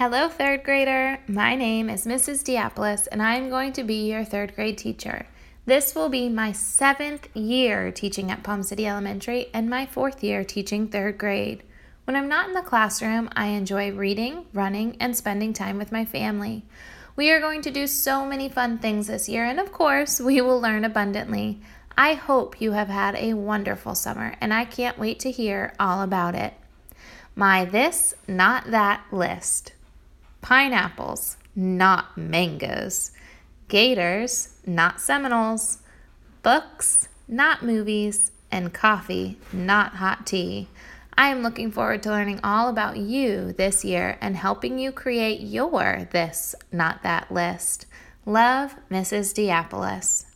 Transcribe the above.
Hello, third grader. My name is Mrs. Diapolis, and I am going to be your third grade teacher. This will be my 7th year teaching at Palm City Elementary and my 4th year teaching third grade. When I'm not in the classroom, I enjoy reading, running, and spending time with my family. We are going to do so many fun things this year, and of course, we will learn abundantly. I hope you have had a wonderful summer, and I can't wait to hear all about it. My this, not that list. Pineapples, not mangoes. Gators, not Seminoles. Books, not movies. And coffee, not hot tea. I am looking forward to learning all about you this year and helping you create your this, not that list. Love, Mrs. Diapolis.